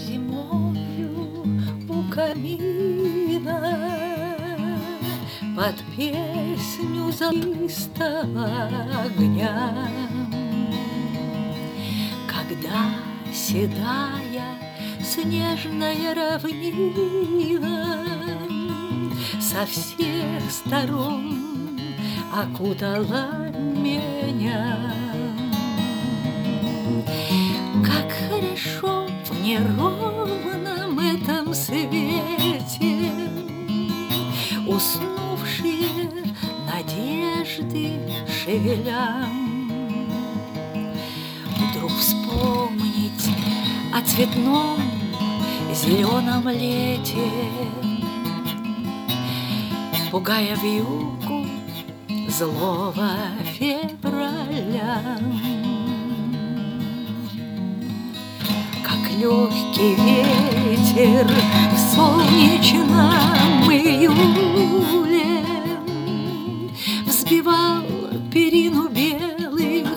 зимою у камина под песню золотистого огня, когда седая снежная равнина со всех сторон окутала меня. Как хорошо в неровном этом свете уснувшие надежды шевеля. Вдруг вспомнить о цветном зеленом лете, пугая вьюгу злого февраля. Как легкий ветер в солнечном июле взбивал перину белых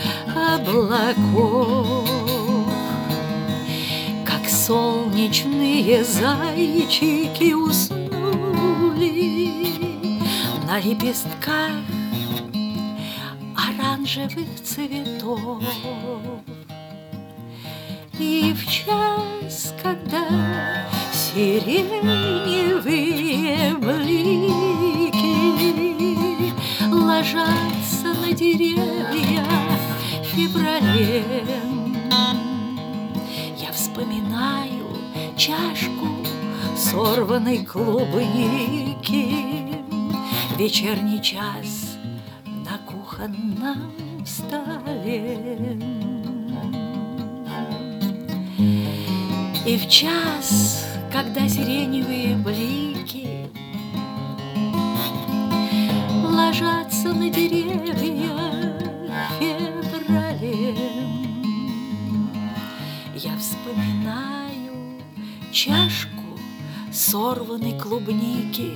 облаков, как солнечные зайчики уснули на лепестках оранжевых цветов. И в час, когда сиреневые блики ложатся на деревья в феврале, я вспоминаю чашку сорванной клубники, вечерний час на кухонном столе. И в час, когда сиреневые блики ложатся на деревья в феврале, я вспоминаю чашку сорванной клубники,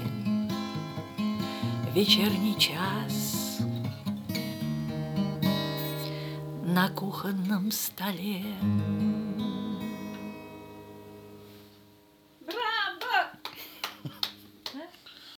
вечерний час на кухонном столе.